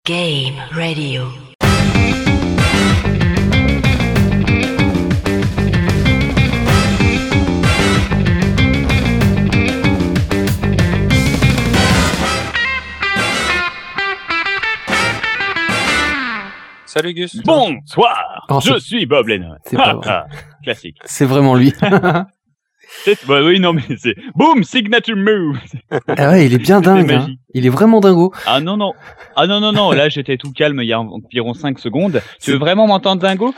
Game Radio. Salut Gus. Bonsoir, je suis Bob Lennon. C'est pas vrai. Classique. C'est vraiment lui. Bah oui, non, mais c'est boom, signature move. Ah ouais, il est bien dingue. Hein. Il est vraiment dingo. Ah non, là j'étais tout calme il y a environ 5 secondes. Tu veux vraiment m'entendre dingo?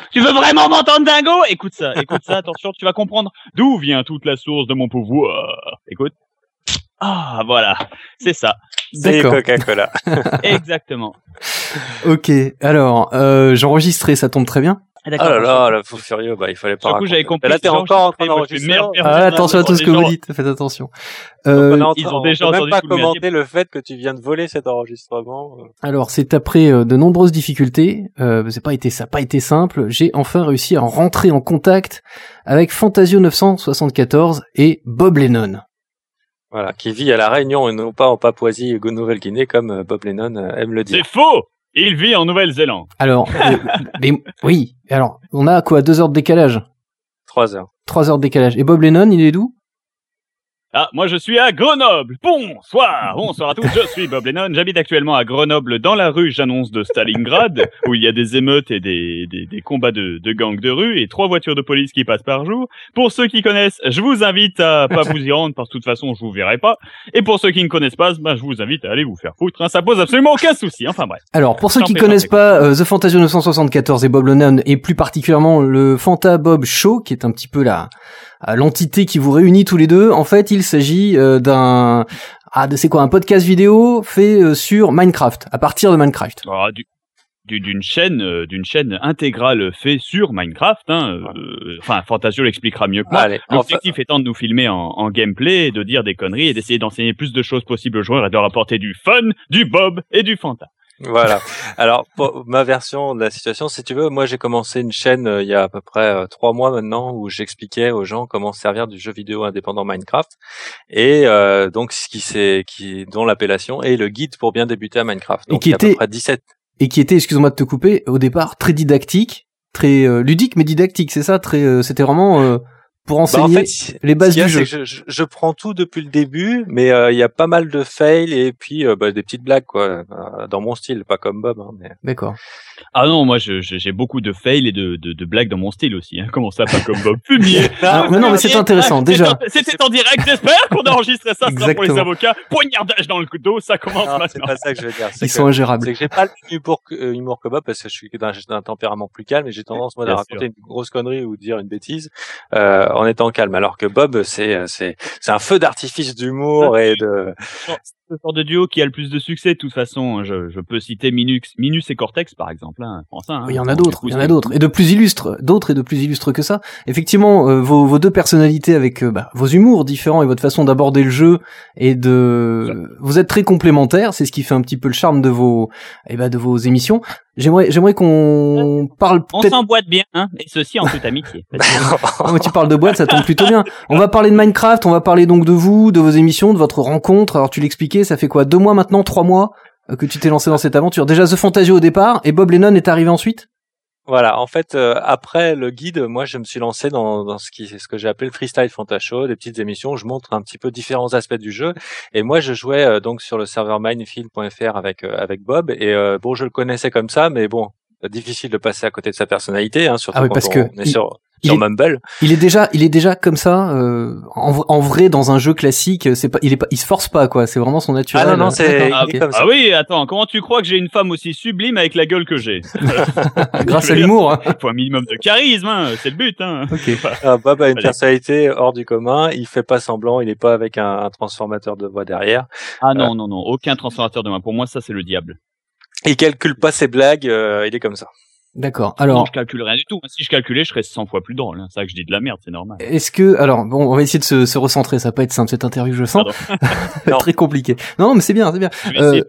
Écoute ça, attention, tu vas comprendre d'où vient toute la source de mon pouvoir. Écoute. Ah, voilà, c'est ça. C'est Coca-Cola. Exactement. Ok, alors, j'enregistrais, ça tombe très bien. Ah là, le fou furieux, il fallait pas. Du coup, j'avais compris. Là, t'es encore en train d'enregistrer. Attention à tout ce que vous dites, faites attention. Ils ont déjà même pas entendu commenter le fait que tu viens de voler cet enregistrement. Alors, c'est après de nombreuses difficultés, ça n'a pas été simple, j'ai enfin réussi à rentrer en contact avec Fantasio 974 et Bob Lennon. Voilà, qui vit à La Réunion et non pas en Papouasie ou Nouvelle-Guinée comme Bob Lennon aime le dire. C'est faux! Il vit en Nouvelle-Zélande. Alors, oui, alors, on a quoi, 2 heures de décalage? 3 heures. 3 heures de décalage. Et Bob Lennon, il est d'où? Ah, moi je suis à Grenoble. Bonsoir à tous, je suis Bob Lennon. J'habite actuellement à Grenoble dans la rue J'annonce de Stalingrad, où il y a des émeutes et des combats de gangs de rue et 3 voitures de police qui passent par jour. Pour ceux qui connaissent, je vous invite à pas vous y rendre parce que de toute façon je vous verrai pas. Et pour ceux qui ne connaissent pas, je vous invite à aller vous faire foutre. Hein, ça pose absolument aucun souci. Enfin bref. Alors, pour ceux qui connaissent pas The Fantasio 974 et Bob Lennon, et plus particulièrement le Fanta Bob Show, qui est un petit peu l'entité qui vous réunit tous les deux, en fait, il s'agit un podcast vidéo fait sur Minecraft, à partir de Minecraft. Ah, d'une chaîne intégrale fait sur Minecraft. Fantasio l'expliquera mieux que moi. L'objectif étant de nous filmer en gameplay, de dire des conneries et d'essayer d'enseigner plus de choses possibles aux joueurs et de leur apporter du fun, du Bob et du Fanta. Voilà. Alors, pour ma version de la situation, si tu veux, moi j'ai commencé une chaîne il y a à peu près 3 mois maintenant où j'expliquais aux gens comment se servir du jeu vidéo indépendant Minecraft et donc dont l'appellation est le guide pour bien débuter à Minecraft. Donc, à peu près 17. Et qui était, excuse-moi de te couper, au départ très didactique, très ludique mais didactique, c'est ça, c'était vraiment pour enseigner les bases du jeu. Je prends tout depuis le début, mais il y a pas mal de fails et puis des petites blagues quoi, dans mon style, pas comme Bob. Mais... D'accord. Ah non, moi j'ai beaucoup de fails et de blagues dans mon style aussi. Hein. Comment ça, pas comme Bob? Fumier. mais c'est intéressant déjà. C'était en direct, j'espère qu'on a enregistré ça. Exactement. Pour les avocats. Poignardage dans le dos, ça commence maintenant. C'est pas ça que je veux dire. Ils sont ingérables. C'est que j'ai pas le même humour que Bob parce que je suis d'un tempérament plus calme et j'ai tendance moi à raconter une grosse connerie ou dire une bêtise en étant calme. Alors que Bob, c'est un feu d'artifice d'humour et de... Le genre de duo qui a le plus de succès, de toute façon, je peux citer Minus et Cortex, par exemple. Hein. Il y en a d'autres, et de plus illustres, que ça. Effectivement, vos deux personnalités avec vos humours différents et votre façon d'aborder le jeu vous êtes très complémentaires. C'est ce qui fait un petit peu le charme de vos émissions. J'aimerais qu'on parle peut-être... On s'emboîte bien, hein, et ceci en toute amitié. Tu parles de boîte, ça tombe plutôt bien. On va parler de Minecraft, on va parler donc de vous, de vos émissions, de votre rencontre. Alors tu l'expliquais, ça fait quoi, 2 mois maintenant, 3 mois que tu t'es lancé dans cette aventure. Déjà The Fantasio au départ, et Bob Lennon est arrivé ensuite? Voilà, en fait, après le guide, moi, je me suis lancé dans ce que j'ai appelé le Freestyle Fanta Show, des petites émissions où je montre un petit peu différents aspects du jeu. Et moi, je jouais donc sur le serveur minefield.fr avec Bob. Et je le connaissais comme ça, mais bon, difficile de passer à côté de sa personnalité, hein, surtout quand on est sur Mumble. Il est déjà comme ça en vrai dans un jeu classique. Il se force pas quoi. C'est vraiment son naturel. Ah non, c'est comme ça. Ah oui, attends. Comment tu crois que j'ai une femme aussi sublime avec la gueule que j'ai? Grâce à l'humour. Hein. Il faut un minimum de charisme. Hein. C'est le but. Hein. Okay. Bob a une personnalité hors du commun. Il fait pas semblant. Il est pas avec un transformateur de voix derrière. Ah non, aucun transformateur de voix. Pour moi, ça c'est le diable. Il calcule pas ses blagues. Il est comme ça. D'accord. Alors, non, je calcule rien du tout. Si je calculais, je serais 100 fois plus drôle. C'est ça que je dis de la merde, c'est normal. Est-ce que, on va essayer de se recentrer. Ça va pas être simple cette interview, je sens. Très compliqué. Non, mais c'est bien.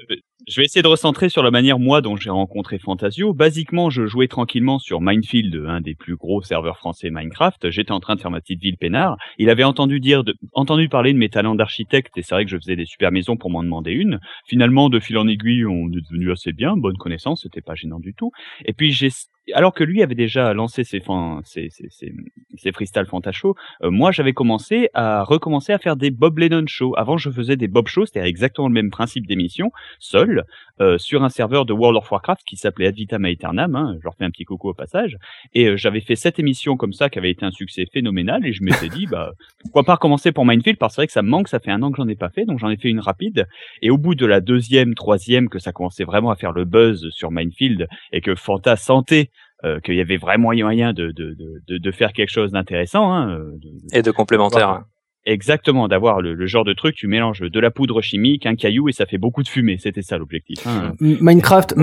Je vais essayer de recentrer sur la manière, moi, dont j'ai rencontré Fantasio. Basiquement, je jouais tranquillement sur Minefield, un des plus gros serveurs français Minecraft. J'étais en train de faire ma petite ville peinard. Il avait entendu parler de mes talents d'architecte, et c'est vrai que je faisais des super maisons pour m'en demander une. Finalement, de fil en aiguille, on est devenu assez bien, bonne connaissance, c'était pas gênant du tout. Et puis, alors que lui avait déjà lancé ses freestyle Fantashow, moi j'avais recommencé à faire des Bob Lennon Show. Avant je faisais des Bob Show, c'était exactement le même principe d'émission, seul, sur un serveur de World of Warcraft qui s'appelait Ad Vitam Aeternam, je leur fais un petit coucou au passage, et j'avais fait 7 émissions comme ça qui avaient été un succès phénoménal, et je m'étais dit, pourquoi pas recommencer pour Minefield, parce que c'est vrai que ça me manque, ça fait 1 an que j'en ai pas fait, donc j'en ai fait une rapide, et au bout de la 2e, 3e, que ça commençait vraiment à faire le buzz sur Minefield, et que Fanta sentait qu'il y avait vraiment moyen de faire quelque chose d'intéressant. Et de complémentaire. Exactement, d'avoir le genre de truc, tu mélanges de la poudre chimique, un caillou, et ça fait beaucoup de fumée. C'était ça l'objectif. Minecraft,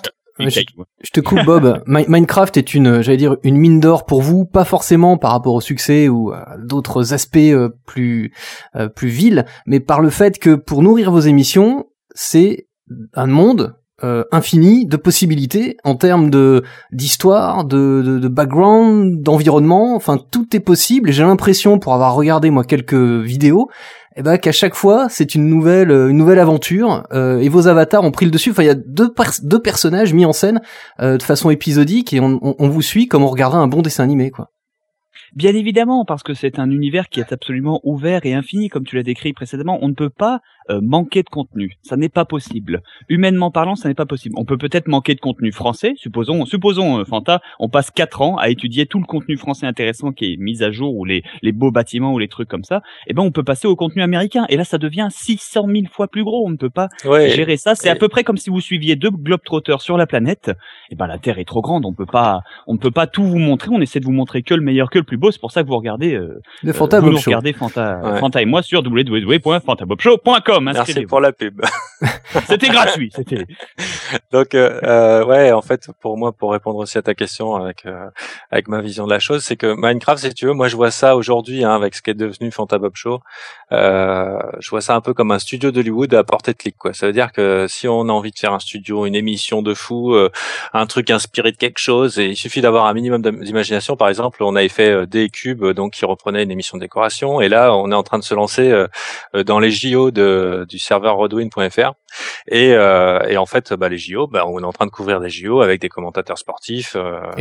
je te coupe Bob. Minecraft est une mine d'or pour vous, pas forcément par rapport au succès ou à d'autres aspects plus vils, mais par le fait que pour nourrir vos émissions, c'est un monde infini de possibilités en termes d'histoire, de background, d'environnement, enfin tout est possible. Et j'ai l'impression, pour avoir regardé moi quelques vidéos, qu'à chaque fois c'est une nouvelle aventure, et vos avatars ont pris le dessus. Enfin, il y a deux personnages mis en scène de façon épisodique, et on vous suit comme on regarderait un bon dessin animé, quoi. Bien évidemment, parce que c'est un univers qui est absolument ouvert et infini, comme tu l'as décrit précédemment. On ne peut pas manquer de contenu. Ça n'est pas possible. Humainement parlant, ça n'est pas possible. On peut peut-être manquer de contenu français. Supposons, Fanta, on passe 4 ans à étudier tout le contenu français intéressant qui est mis à jour, ou les beaux bâtiments ou les trucs comme ça. On peut passer au contenu américain. Et là, ça devient 600 000 fois plus gros. On ne peut pas gérer ça. C'est à peu près comme si vous suiviez 2 globetrotters sur la planète. La Terre est trop grande. On ne peut pas tout vous montrer. On essaie de vous montrer que le meilleur, que le plus beau. C'est pour ça que vous regardez le Fanta Bob Show. Regardez Fanta et moi sur www.fantabobshow.com. Merci pour la pub. C'était gratuit. Donc en fait, pour moi, pour répondre aussi à ta question avec ma vision de la chose, c'est que Minecraft, si tu veux, moi je vois ça aujourd'hui avec ce qui est devenu Fanta Bob Show. Je vois ça un peu comme un studio d'Hollywood à portée de clic, quoi. Ça veut dire que si on a envie de faire un studio, une émission de fou, un truc inspiré de quelque chose, et il suffit d'avoir un minimum d'imagination. Par exemple, on avait fait des cubes, donc qui reprenait une émission de décoration, et là on est en train de se lancer dans les JO du serveur Rodwin.fr, et en fait les JO, on est en train de couvrir des JO avec des commentateurs sportifs,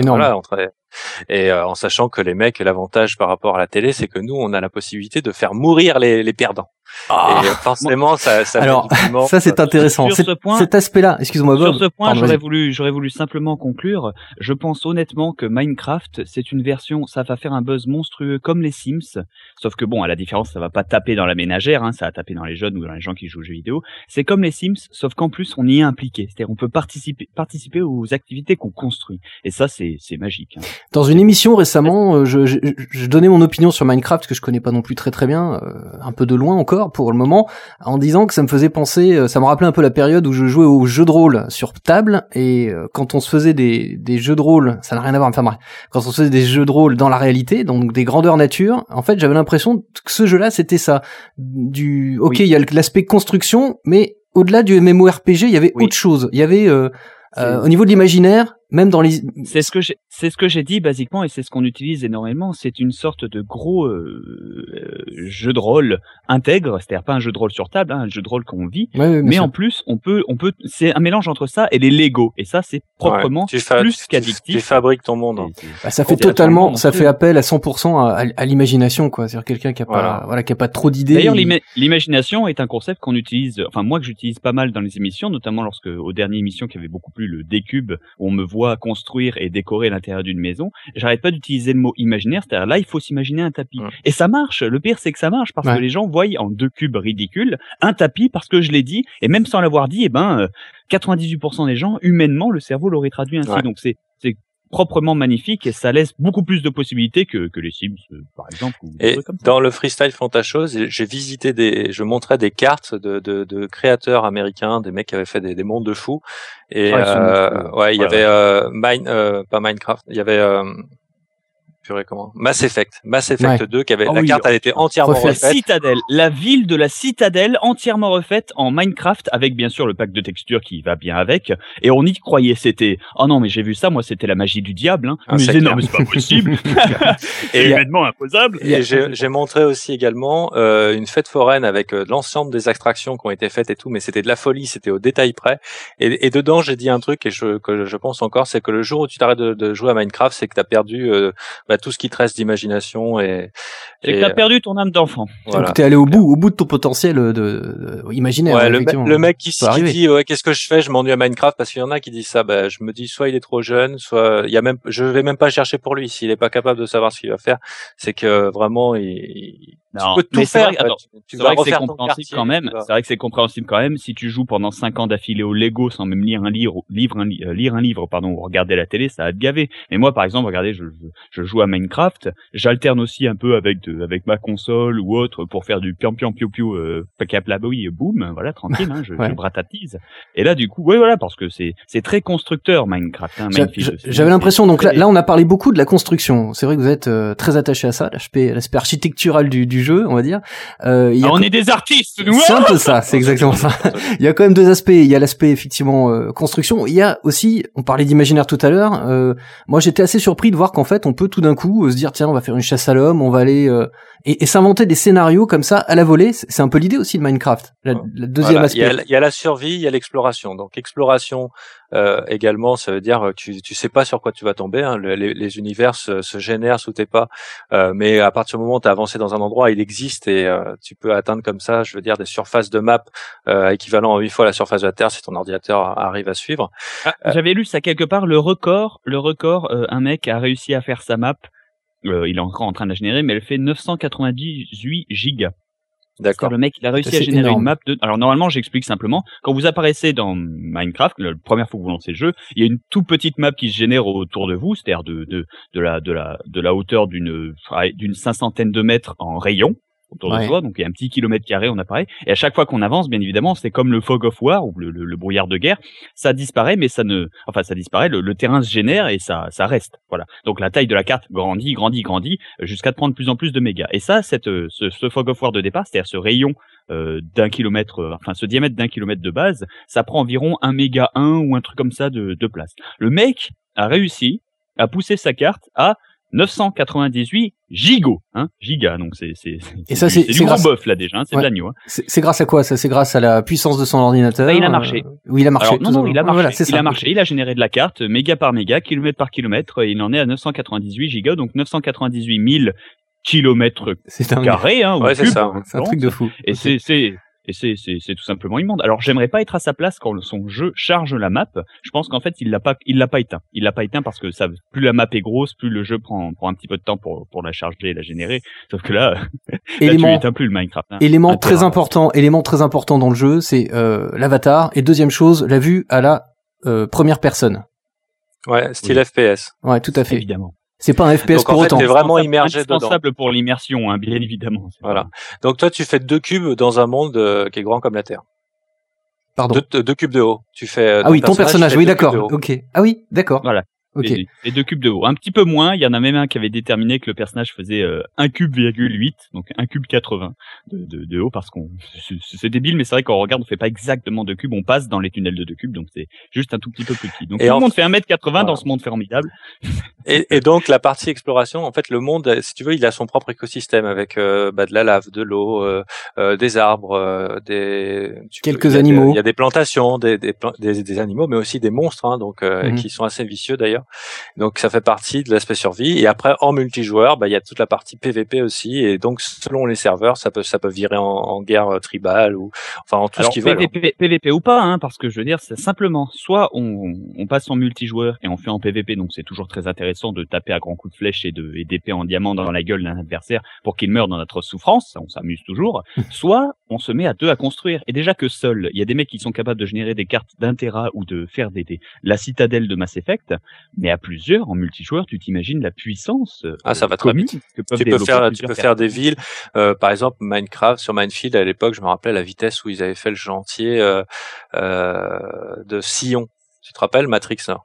en sachant que les mecs, l'avantage par rapport à la télé, c'est que nous on a la possibilité de faire mourir les perdants. Et forcément, ça alors, ça c'est intéressant. Cet aspect-là, excuse-moi Bob. Sur ce point, j'aurais voulu simplement conclure. Je pense honnêtement que Minecraft, c'est une version, ça va faire un buzz monstrueux comme les Sims. Sauf que à la différence, ça va pas taper dans la ménagère, ça va taper dans les jeunes ou dans les gens qui jouent aux jeux vidéo. C'est comme les Sims, sauf qu'en plus, on y est impliqué. C'est-à-dire, on peut participer aux activités qu'on construit. Et ça, c'est magique. Dans une émission récemment, je donnais mon opinion sur Minecraft, que je connais pas non plus très bien, un peu de loin encore pour le moment, en disant que ça me faisait penser, ça me rappelait un peu la période où je jouais aux jeux de rôle sur table, et quand on se faisait des jeux de rôle, ça n'a rien à voir, quand on se faisait des jeux de rôle dans la réalité, donc des grandeurs nature, en fait j'avais l'impression que ce jeu-là c'était ça, il y a l'aspect construction, mais au-delà du MMORPG, il y avait autre chose, il y avait au niveau de l'imaginaire, même dans les... C'est ce que j'ai dit basiquement, et c'est ce qu'on utilise énormément. C'est une sorte de gros jeu de rôle intègre, c'est-à-dire pas un jeu de rôle sur table, un jeu de rôle qu'on vit. Mais en plus, on peut, c'est un mélange entre ça et les Lego. Et ça, c'est proprement plus qu'addictif. Tu fabriques ton monde. Ça fait totalement, ça fait appel à 100% à l'imagination, quoi. C'est-à-dire quelqu'un qui a pas, qui a pas trop d'idées. D'ailleurs, l'imagination est un concept qu'on utilise, moi que j'utilise pas mal dans les émissions, notamment aux dernières émissions qui avaient beaucoup plu, le D-Cube, où on me voit construire et décorer l'intérieur d'une maison. J'arrête pas d'utiliser le mot imaginaire, c'est-à-dire là il faut s'imaginer un tapis. Et ça marche, le pire c'est que ça marche parce que les gens voient en 2 cubes ridicules un tapis, parce que je l'ai dit, et même sans l'avoir dit, 98% des gens, humainement, le cerveau l'aurait traduit ainsi. Donc c'est proprement magnifique, et ça laisse beaucoup plus de possibilités que les Sims, par exemple. Et dans le Freestyle Fantashow, j'ai visité je montrais des cartes de créateurs américains, des mecs qui avaient fait des mondes de fous. Et il y avait pas Minecraft, il y avait purée, comment Mass Effect 2 qui avait Oh la oui, carte, elle était entièrement la refaite. citadelle, la ville de la citadelle entièrement refaite en Minecraft avec bien sûr le pack de textures qui va bien avec. Et on y croyait, c'était oh non mais j'ai vu ça, moi c'était la magie du diable. Hein. Ah, Mais c'est non clair. mais c'est pas possible. Et Événement imposable. Et j'ai montré aussi également une fête foraine avec l'ensemble des attractions qui ont été faites et tout, mais c'était de la folie, c'était au détail près. Et dedans, j'ai dit un truc que je pense encore, c'est que le jour où tu t'arrêtes de jouer à Minecraft, c'est que t'as perdu tout ce qui te reste d'imagination C'est que t'as perdu ton âme d'enfant. Voilà. Donc t'es allé au bout de ton potentiel de imaginaire. Ouais, effectivement. le mec qui dit qu'est-ce que je fais, je m'ennuie à Minecraft, parce qu'il y en a qui disent ça. Je me dis soit il est trop jeune, soit je vais même pas chercher pour lui s'il est pas capable de savoir ce qu'il va faire. C'est que vraiment tu peux tout faire. C'est vrai que c'est compréhensible quand même. C'est vrai que c'est compréhensible quand même si tu joues pendant 5 ans d'affilée au Lego sans même lire un livre, ou regarder la télé, ça va te gaver. Mais moi, par exemple, regardez, je joue à Minecraft, j'alterne aussi un peu avec ma console ou autre pour faire du piam piam piou piou, pacaplaboui, boum, voilà, tranquille, hein, je bratatise. Et là, du coup, voilà, parce que c'est très constructeur Minecraft. Hein, j'avais l'impression, donc là, on a parlé beaucoup de la construction. C'est vrai que vous êtes très attaché à ça, l'aspect architectural du jeu, on va dire. On est des artistes, nous. C'est un peu ça, c'est exactement ça. Il y a quand même deux aspects. Il y a l'aspect effectivement construction. Il y a aussi, on parlait d'imaginaire tout à l'heure. Moi, j'étais assez surpris de voir qu'en fait, on peut tout d'un coup se dire tiens, on va faire une chasse à l'homme, on va aller et s'inventer des scénarios comme ça à la volée. C'est un peu l'idée aussi de Minecraft. La deuxième aspect. Il y a la survie, il y a l'exploration. Donc exploration également, ça veut dire que tu sais pas sur quoi tu vas tomber. Hein. Les univers se génèrent sous tes pas, mais à partir du moment où tu as avancé dans un endroit, il existe et tu peux atteindre comme ça, je veux dire, des surfaces de map équivalent à 8 fois la surface de la Terre si ton ordinateur arrive à suivre. J'avais lu ça quelque part, le record, un mec a réussi à faire sa map. Il est encore en train de la générer, mais elle fait 998 gigas. D'accord. Le mec, il a réussi à générer une map de... Alors, normalement, j'explique simplement. Quand vous apparaissez dans Minecraft, la première fois que vous lancez le jeu, il y a une toute petite map qui se génère autour de vous, c'est-à-dire de la hauteur d'une 500aine de mètres en rayon autour de soi, donc il y a un petit kilomètre carré, on apparaît, et à chaque fois qu'on avance, bien évidemment, c'est comme le fog of war, ou le brouillard de guerre, ça disparaît, mais ça disparaît, le terrain se génère, et ça reste, voilà. Donc la taille de la carte grandit, jusqu'à prendre de plus en plus de mégas. Et ça, ce fog of war de départ, c'est-à-dire ce rayon d'un kilomètre, ce diamètre d'un kilomètre de base, ça prend environ 1 méga 1 ou un truc comme ça de place. Le mec a réussi à pousser sa carte à 998 gigas, donc c'est du gros bœuf là déjà, c'est de l'agneau. Hein. C'est grâce à quoi ça? C'est grâce à la puissance de son ordinateur. Il a marché. Oui, il a marché. Alors, non, il a marché. Voilà, il a marché. Il a généré de la carte, méga par méga, kilomètre par kilomètre. Il en est à 998 gigas, donc 998 000 kilomètres carrés. Hein, c'est ça. C'est un truc de fou. Et c'est tout simplement immonde. Alors j'aimerais pas être à sa place quand son jeu charge la map. Je pense qu'en fait il l'a pas éteint. Il l'a pas éteint parce que plus la map est grosse, plus le jeu prend un petit peu de temps pour la charger et la générer. Sauf que là, tu éteins plus le Minecraft. Hein. Élément très important dans le jeu, c'est l'avatar. Et deuxième chose, la vue à la première personne. Ouais, style FPS. Ouais, tout à fait. Évidemment. C'est pas un FPS donc, pour en fait, autant. T'es vraiment immergé dedans. Indispensable pour l'immersion, hein, bien évidemment. Voilà. Donc toi, tu fais 2 cubes dans un monde qui est grand comme la Terre. Pardon. 2 cubes de haut. Tu fais. Ah oui, ton personnage. Oui, d'accord. Ok. Ah oui, d'accord. Voilà. Okay. Et 2 cubes de haut. Un petit peu moins, il y en a même un qui avait déterminé que le personnage faisait 1 cube, 8, donc 1 cube 80 de haut, parce c'est débile, mais c'est vrai qu'on regarde, on fait pas exactement 2 cubes, on passe dans les tunnels de 2 cubes, donc c'est juste un tout petit peu plus petit. Donc tout le monde fait 1m80 dans ce monde formidable. Et donc la partie exploration, en fait, le monde, si tu veux, il a son propre écosystème avec de la lave, de l'eau, des arbres, quelques animaux. Il y a des plantations, des animaux, mais aussi des monstres, hein, donc qui sont assez vicieux d'ailleurs. Donc ça fait partie de l'aspect survie. Et après en multijoueur, il y a toute la partie PVP aussi. Et donc selon les serveurs, ça peut virer en guerre tribale ou en tout ce qu'ils veulent. PVP ou pas, hein, parce que je veux dire, c'est simplement soit on passe en multijoueur et on fait en PVP, donc c'est toujours très intéressant de taper à grands coups de flèche et d'épée en diamant dans la gueule d'un adversaire pour qu'il meure dans notre souffrance. On s'amuse toujours. Soit on se met à 2 à construire. Et déjà que seul, il y a des mecs qui sont capables de générer des cartes d'1 Tera ou de faire la citadelle de Mass Effect. Mais à plusieurs, en multijoueur, tu t'imagines la puissance ça va très vite. Tu peux faire des villes. Par exemple, Minecraft, sur Minefield, à l'époque, je me rappelais la vitesse où ils avaient fait le chantier de Sion. Tu te rappelles, Matrix, là?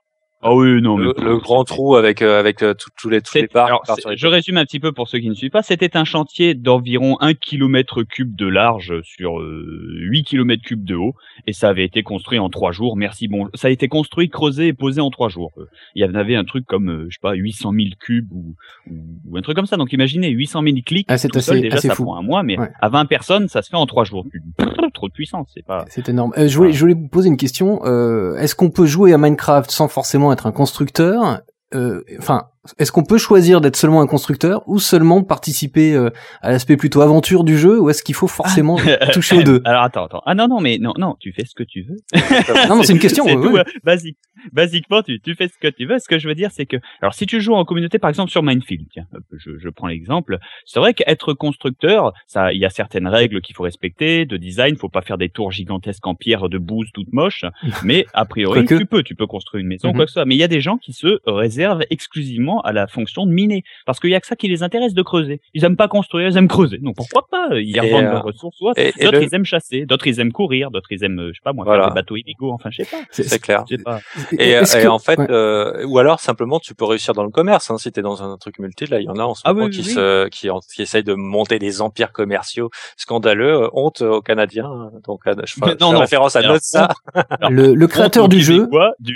Ah oui, non, mais le grand trou avec tous les parcs. Alors, je résume un petit peu pour ceux qui ne suivent pas. C'était un chantier d'environ 1 km3 de large sur 8 km3 de haut, et ça avait été construit en 3 jours. Merci, bon, ça a été construit, creusé et posé en 3 jours. Il y en avait un truc comme, je sais pas, 800 000 cubes ou un truc comme ça. Donc imaginez, 800 000 clics, tout seul, déjà ça prend un mois, mais à 20 personnes, ça se fait en 3 jours. Trop de puissance, c'est pas... C'est énorme. Je voulais vous poser une question. Est-ce qu'on peut jouer à Minecraft sans forcément être un constructeur? Enfin, est-ce qu'on peut choisir d'être seulement un constructeur ou seulement participer à l'aspect plutôt aventure du jeu, ou est-ce qu'il faut forcément toucher aux deux? Alors attends. Ah non, mais non, tu fais ce que tu veux. Non, c'est une question. C'est tout, basiquement, tu fais ce que tu veux. Ce que je veux dire, c'est que, alors si tu joues en communauté, par exemple sur Minefield, tiens, je prends l'exemple. C'est vrai qu'être constructeur, ça, il y a certaines règles qu'il faut respecter, de design, faut pas faire des tours gigantesques en pierre de bouse toutes moches, mais a priori, tu peux construire une maison, quoi que ce soit. Mais il y a des gens qui se réservent exclusivement à la fonction de miner, parce qu'il y a que ça qui les intéresse de creuser. Ils aiment pas construire, ils aiment creuser. Donc pourquoi pas? Ils revendent leurs ressources. D'autres ils aiment chasser, d'autres ils aiment courir, d'autres ils aiment, je sais pas moi, faire des bateaux illégaux. Enfin, je sais pas. C'est clair. Je sais pas. Et en fait, ou alors simplement tu peux réussir dans le commerce. Hein, si t'es dans un truc multi, là il y en a en ce moment qui essayent de monter des empires commerciaux scandaleux. Honte aux Canadiens. Donc je fais référence à ça. Le créateur du jeu,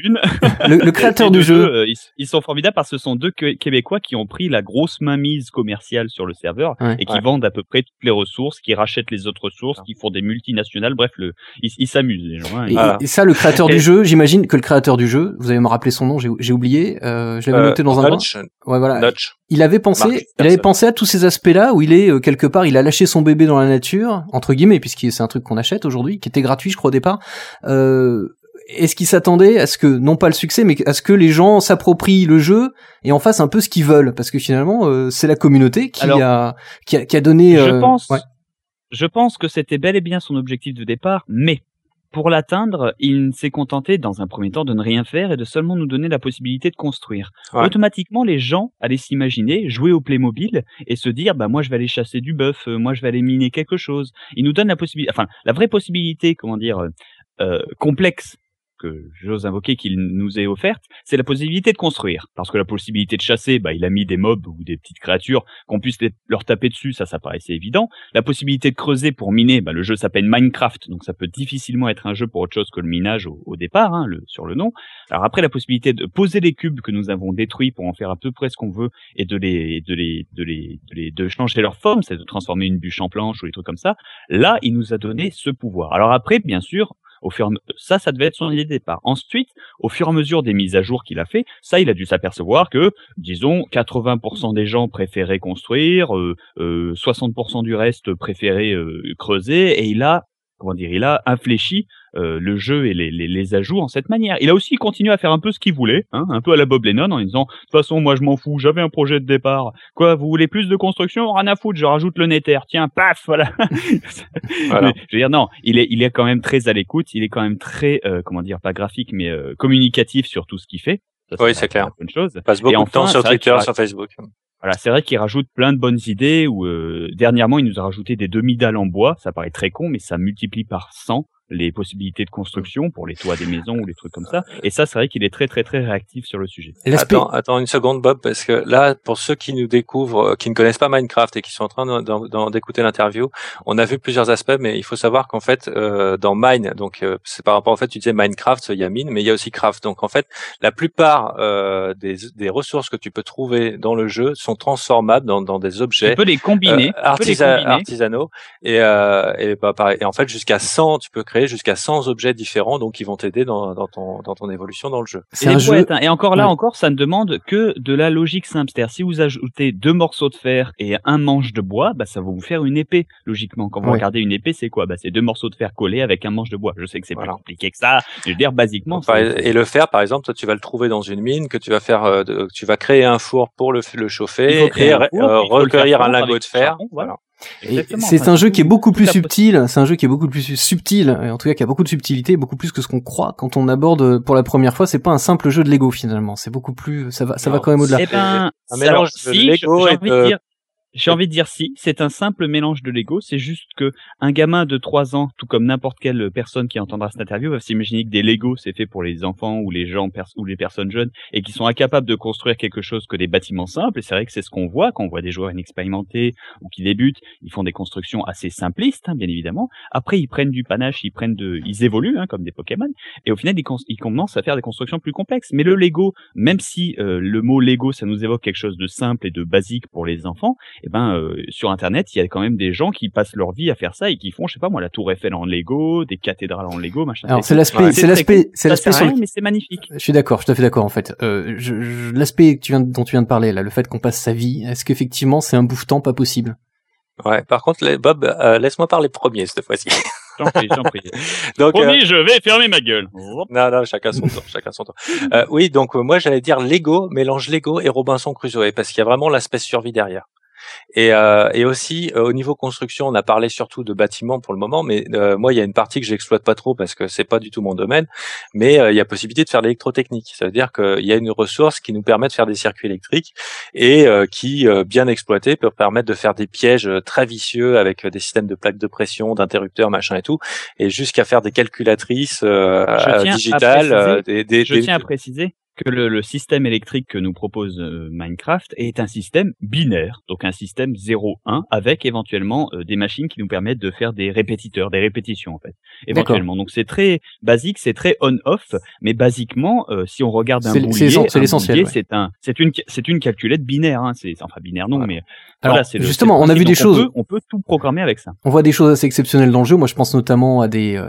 le créateur du jeu, ils sont formidables parce que ce sont deux Québécois qui ont pris la grosse mainmise commerciale sur le serveur et qui vendent à peu près toutes les ressources, qui rachètent les autres ressources, qui font des multinationales. Bref, ils s'amusent les gens. Et ça, le créateur du jeu, j'imagine que le créateur du jeu, vous allez me rappeler son nom, j'ai oublié, je l'avais noté dans un coin. Ouais, voilà. Notch. Il avait pensé à tous ces aspects-là où il est quelque part, il a lâché son bébé dans la nature entre guillemets, puisque c'est un truc qu'on achète aujourd'hui, qui était gratuit, je crois au départ. Est-ce qu'il s'attendait à ce que, non pas le succès, mais à ce que les gens s'approprient le jeu et en fassent un peu ce qu'ils veulent? Parce que finalement, c'est la communauté qui a donné... Je pense que c'était bel et bien son objectif de départ, mais pour l'atteindre, il s'est contenté, dans un premier temps, de ne rien faire et de seulement nous donner la possibilité de construire. Automatiquement, les gens allaient s'imaginer jouer au Playmobil et se dire, bah, moi, je vais aller chasser du bœuf, moi, je vais aller miner quelque chose. Il nous donne la possibilité, enfin, la vraie possibilité, complexe, que j'ose invoquer qu'il nous est offerte, c'est la possibilité de construire. Parce que la possibilité de chasser, bah, il a mis des mobs ou des petites créatures qu'on puisse leur taper dessus, ça paraissait évident. La possibilité de creuser pour miner, bah, le jeu s'appelle Minecraft, donc ça peut difficilement être un jeu pour autre chose que le minage au départ, hein, sur le nom. Alors après, la possibilité de poser les cubes que nous avons détruits pour en faire à peu près ce qu'on veut et de changer leur forme, c'est de transformer une bûche en planche ou des trucs comme ça. Là, il nous a donné ce pouvoir. Alors après, bien sûr, ça devait être son idée de départ. Ensuite, au fur et à mesure des mises à jour qu'il a fait, ça, il a dû s'apercevoir que, disons, 80% des gens préféraient construire, 60% du reste préféraient creuser, et il a infléchi le jeu et les ajouts en cette manière. Il a aussi continué à faire un peu ce qu'il voulait, hein, un peu à la Bob Lennon, en disant, de toute façon, moi je m'en fous, j'avais un projet de départ. Quoi, vous voulez plus de construction? Rien à foutre, je rajoute le Nether. Tiens, paf, voilà. Mais, je veux dire, non, il est quand même très à l'écoute, il est quand même très, pas graphique, mais communicatif sur tout ce qu'il fait. Ça, c'est clair. Une chose. Il passe beaucoup de temps sur Twitter, sur Facebook. Voilà, c'est vrai qu'il rajoute plein de bonnes idées, ou dernièrement, il nous a rajouté des demi-dalles en bois, ça paraît très con, mais ça multiplie par 100 les possibilités de construction pour les toits des maisons ou les trucs comme ça. Et ça, c'est vrai qu'il est très très très réactif sur le sujet. Attends une seconde, Bob, parce que là, pour ceux qui nous découvrent, qui ne connaissent pas Minecraft et qui sont en train d'écouter l'interview, on a vu plusieurs aspects, mais il faut savoir qu'en fait, dans Mine, donc c'est par rapport, en fait, tu disais Minecraft, il y a Mine, mais il y a aussi Craft. Donc en fait, la plupart des ressources que tu peux trouver dans le jeu sont transformables dans des objets. Tu peux les combiner, artisanaux, et en fait, jusqu'à 100, tu peux créer jusqu'à 100 objets différents, donc qui vont t'aider dans ton évolution dans le jeu. C'est un jeu. Et encore là, ça ne demande que de la logique simple. C'est-à-dire, si vous ajoutez 2 morceaux de fer et un manche de bois, bah, ça va vous faire une épée, logiquement. Quand vous regardez une épée, c'est quoi? Bah, c'est 2 morceaux de fer collés avec un manche de bois. Je sais que c'est plus compliqué que ça. Je veux dire, basiquement. Et le fer, par exemple, toi, tu vas le trouver dans une mine, que tu vas faire, tu vas créer un four pour le chauffer et recueillir un lingot de fer. Voilà. C'est un jeu qui est beaucoup plus subtil, c'est un jeu qui est beaucoup plus subtil, et en tout cas qui a beaucoup de subtilité, beaucoup plus que ce qu'on croit quand on aborde pour la première fois. C'est pas un simple jeu de Lego finalement, c'est beaucoup plus, ça va quand même au-delà. Un mélange de Lego J'ai envie de dire si, c'est un simple mélange de Lego, c'est juste que un gamin de 3 ans, tout comme n'importe quelle personne qui entendra cette interview, va s'imaginer que des Lego c'est fait pour les enfants ou les gens ou les personnes jeunes et qui sont incapables de construire quelque chose que des bâtiments simples, et c'est vrai que c'est ce qu'on voit quand on voit des joueurs inexpérimentés ou qui débutent, ils font des constructions assez simplistes, hein, bien évidemment. Après ils prennent du panache, ils évoluent, hein, comme des Pokémon, et au final ils commencent à faire des constructions plus complexes. Mais le Lego, même si le mot Lego ça nous évoque quelque chose de simple et de basique pour les enfants, sur internet, il y a quand même des gens qui passent leur vie à faire ça et qui font, je sais pas moi, la Tour Eiffel en Lego, des cathédrales en Lego, machin. Alors c'est l'aspect sur mais c'est magnifique. Je suis d'accord, je suis tout à fait d'accord en fait. L'aspect dont tu viens de parler là, le fait qu'on passe sa vie, est-ce qu'effectivement c'est un bouffetant pas possible? Ouais, par contre, Bob, laisse-moi parler premier cette fois-ci. J'en prie. Donc, Promis, je vais fermer ma gueule. Non, chacun son tour. Oui, donc moi j'allais dire Lego, mélange Lego et Robinson Crusoe, parce qu'il y a vraiment l'aspect survie derrière. Et aussi au niveau construction, on a parlé surtout de bâtiments pour le moment, mais moi il y a une partie que j'exploite pas trop parce que c'est pas du tout mon domaine, mais il y a possibilité de faire l'électrotechnique. Ça veut dire qu'il y a une ressource qui nous permet de faire des circuits électriques et qui bien exploité peut permettre de faire des pièges très vicieux avec des systèmes de plaques de pression, d'interrupteurs, machin et tout, et jusqu'à faire des calculatrices digitales. Je tiens à préciser que le système électrique que nous propose Minecraft est un système binaire, donc un système 0-1, avec éventuellement des machines qui nous permettent de faire des répétiteurs, des répétitions en fait, éventuellement. Donc c'est très basique, c'est très on-off, mais basiquement, si on regarde un boulier, c'est une calculette binaire, hein. Enfin binaire non, mais alors, voilà, c'est justement, on a vu des choses. On peut tout programmer avec ça. On voit des choses assez exceptionnelles dans le jeu. Moi, je pense notamment à des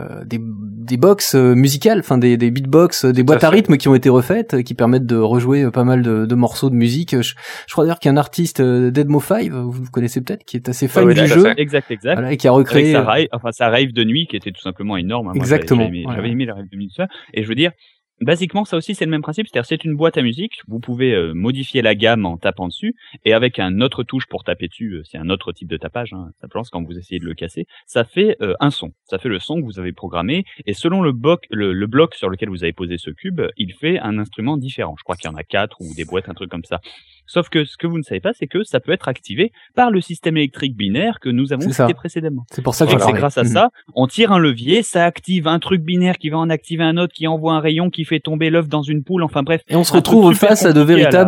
box musicales, enfin des beatbox, des boîtes à rythme qui ont été refaites, qui permettent de rejouer pas mal de morceaux de musique. Je crois d'ailleurs qu'il y a un artiste, Deadmo5, vous connaissez peut-être, qui est assez fan du jeu. Exact. Voilà, et qui a recréé sa rave de nuit qui était tout simplement énorme. Hein. Exactement. J'avais aimé la rave de nuit de ça. Et je veux dire, basiquement, ça aussi, c'est le même principe. C'est-à-dire, c'est une boîte à musique. Vous pouvez modifier la gamme en tapant dessus. Et avec un autre touche pour taper dessus, c'est un autre type de tapage, hein, simplement, quand vous essayez de le casser, ça fait un son. Ça fait le son que vous avez programmé. Et selon le bloc sur lequel vous avez posé ce cube, il fait un instrument différent. Je crois qu'il y en a 4 ou des boîtes, un truc comme ça. Sauf que ce que vous ne savez pas, c'est que ça peut être activé par le système électrique binaire que nous avons cité précédemment. C'est pour ça que c'est grâce à ça, on tire un levier, ça active un truc binaire qui va en activer un autre, qui envoie un rayon, qui fait tomber l'œuf dans une poule. Enfin bref. Et on se retrouve face à de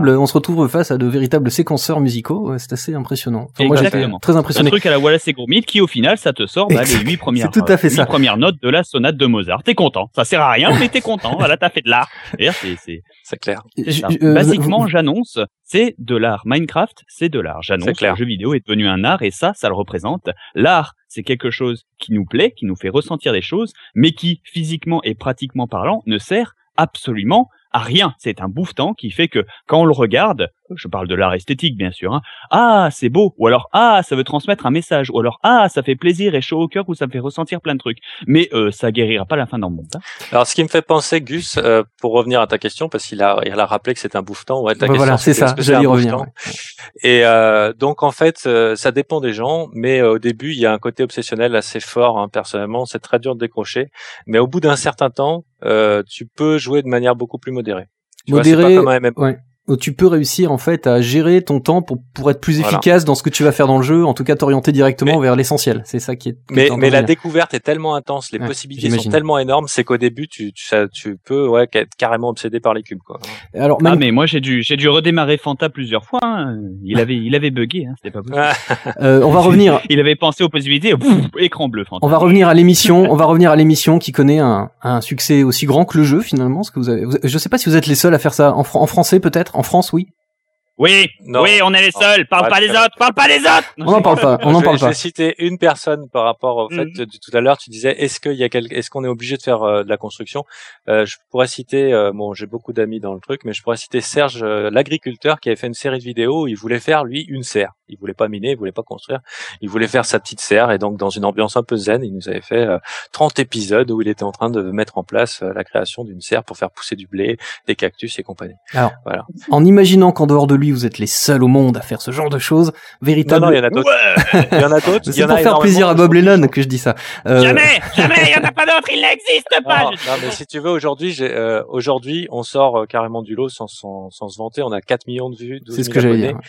véritables séquenceurs musicaux. C'est assez impressionnant. Enfin, moi, j'étais très impressionné. Un truc à la Wallace et Gromit qui, au final, ça te sort les 8 premières notes de la sonate de Mozart. T'es content. Ça sert à rien, mais t'es content. Voilà, t'as fait de l'art. C'est clair. Basiquement, j'annonce, c'est de l'art. Minecraft, c'est de l'art. J'annonce que le jeu vidéo est devenu un art et ça le représente. L'art, c'est quelque chose qui nous plaît, qui nous fait ressentir des choses, mais qui, physiquement et pratiquement parlant, ne sert absolument à rien. C'est un bouffetant qui fait que quand on le regarde, je parle de l'art esthétique bien sûr, hein, ah c'est beau, ou alors ah ça veut transmettre un message, ou alors ah ça fait plaisir et chaud au cœur, ou ça me fait ressentir plein de trucs, mais ça guérira pas la fin d'un monde. Hein. Alors ce qui me fait penser, Gus, pour revenir à ta question, parce qu'il a rappelé que c'est un bouffetant. Ouais, ta question, voilà, c'est ça. J'allais y revenir. Ouais. Et donc en fait, ça dépend des gens, mais au début il y a un côté obsessionnel assez fort. Hein, personnellement, c'est très dur de décrocher, mais au bout d'un certain temps, tu peux jouer de manière beaucoup plus modérée. Modérée, ouais. Où tu peux réussir en fait à gérer ton temps pour être plus efficace dans ce que tu vas faire dans le jeu, en tout cas t'orienter directement vers l'essentiel. C'est ça qui est. Mais la découverte est tellement intense, les possibilités sont tellement énormes, c'est qu'au début tu peux être carrément obsédé par les cubes quoi. Alors mais moi j'ai dû redémarrer Fanta plusieurs fois. Hein. Il avait bugué, hein. C'était pas possible. On va revenir. Il avait pensé aux possibilités. Écran bleu Fanta. On va revenir à l'émission qui connaît un succès aussi grand que le jeu finalement. Ce que je sais pas si vous êtes les seuls à faire ça en français peut-être. En France, oui. Oui, on est les seuls. Parle pas des autres. On n'en parle pas. Je vais citer une personne par rapport au fait de tout à l'heure. Tu disais, est-ce qu'on est obligé de faire de la construction? Je pourrais citer, j'ai beaucoup d'amis dans le truc, mais je pourrais citer Serge, l'agriculteur, qui avait fait une série de vidéos où il voulait faire lui une serre. Il voulait pas miner, il voulait pas construire. Il voulait faire sa petite serre et donc dans une ambiance un peu zen, il nous avait fait 30 épisodes où il était en train de mettre en place la création d'une serre pour faire pousser du blé, des cactus et compagnie. Alors, voilà. En imaginant qu'en dehors de lui, vous êtes les seuls au monde à faire ce genre de choses, véritable. Non, il y en a d'autres. Ouais. Il y en a d'autres. C'est pour faire plaisir à Bob Lennon que je dis ça. Jamais, il y en a pas d'autres, il n'existe pas. Non, mais si tu veux, aujourd'hui, on sort carrément du lot sans se vanter. On a 4 millions de vues. C'est ce que j'allais dire.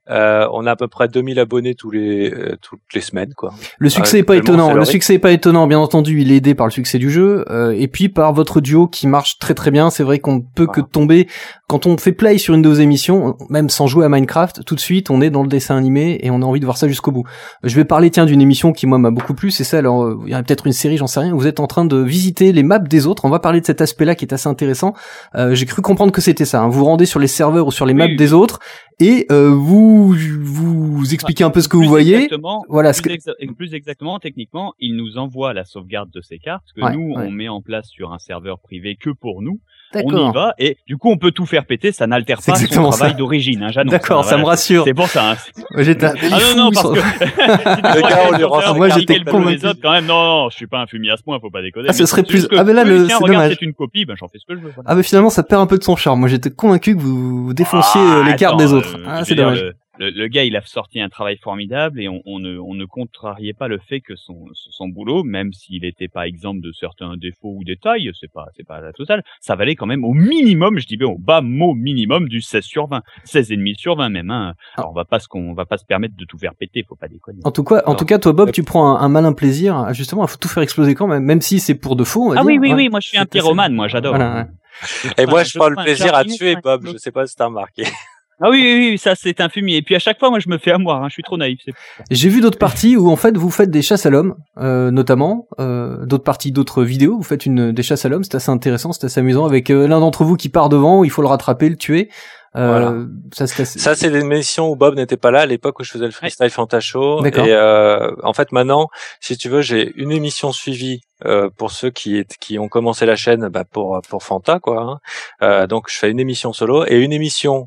On a à peu près 2000 abonnés toutes les semaines, quoi. Le succès est pas étonnant. Le succès est pas étonnant, bien entendu. Il est aidé par le succès du jeu, et puis par votre duo qui marche très très bien. C'est vrai qu'on ne peut que tomber quand on fait play sur une de vos émissions, même sans jouer à Minecraft. Tout de suite, on est dans le dessin animé et on a envie de voir ça jusqu'au bout. Je vais parler d'une émission qui moi m'a beaucoup plu. C'est ça. Alors, il y a peut-être une série, j'en sais rien. Vous êtes en train de visiter les maps des autres. On va parler de cet aspect-là qui est assez intéressant. J'ai cru comprendre que c'était ça. Hein. Vous rendez sur les serveurs ou sur les maps des autres. Et vous expliquez un peu ce que vous voyez. Voilà, plus exactement, techniquement, il nous envoie la sauvegarde de ces cartes que nous on met en place sur un serveur privé que pour nous. D'accord. On y va et du coup on peut tout faire péter, ça n'altère pas son travail d'origine. Hein, d'accord, ça me rassure. C'est pour ça. Hein. Non, parce que le gars on lui rend. Moi j'étais convaincu. Les autres, quand même, non, je suis pas un fumier à ce point, faut pas déconner. Ah, ce serait plus. Ah mais là c'est dommage. C'est une copie, ben j'en fais ce que je veux. Voilà. Ah mais finalement ça perd un peu de son charme. Moi j'étais convaincu que vous défonciez les cartes des autres. C'est dommage. Le gars, il a sorti un travail formidable et on ne contrariait pas le fait que son boulot, même s'il était pas exempt de certains défauts ou détails, c'est pas la totale, ça valait quand même au minimum, je dis bien au bas mot minimum du 16 sur 20, 16,5 sur 20 même, hein. Alors on va pas se permettre de tout faire péter, faut pas déconner. En tout cas, toi Bob, tu prends un malin plaisir, justement, à tout faire exploser quand même si c'est pour de faux, on va dire. Oui, moi je suis un pyromane, moi j'adore. Voilà, et moi je prends le plaisir à tuer Bob, je sais pas si t'as remarqué. Ah oui, ça c'est un fumier. Et puis à chaque fois, moi je me fais avoir, hein, je suis trop naïf. J'ai vu d'autres parties où en fait vous faites des chasses à l'homme, notamment d'autres parties, d'autres vidéos. Vous faites des chasses à l'homme, c'est assez intéressant, c'est assez amusant avec l'un d'entre vous qui part devant, il faut le rattraper, le tuer. Voilà. Ça c'est des missions où Bob n'était pas là à l'époque où je faisais le Freestyle Fantashow. D'accord. Et en fait maintenant, si tu veux, j'ai une émission suivie pour ceux qui ont commencé la chaîne, pour Fanta quoi. Hein. Donc je fais une émission solo et une émission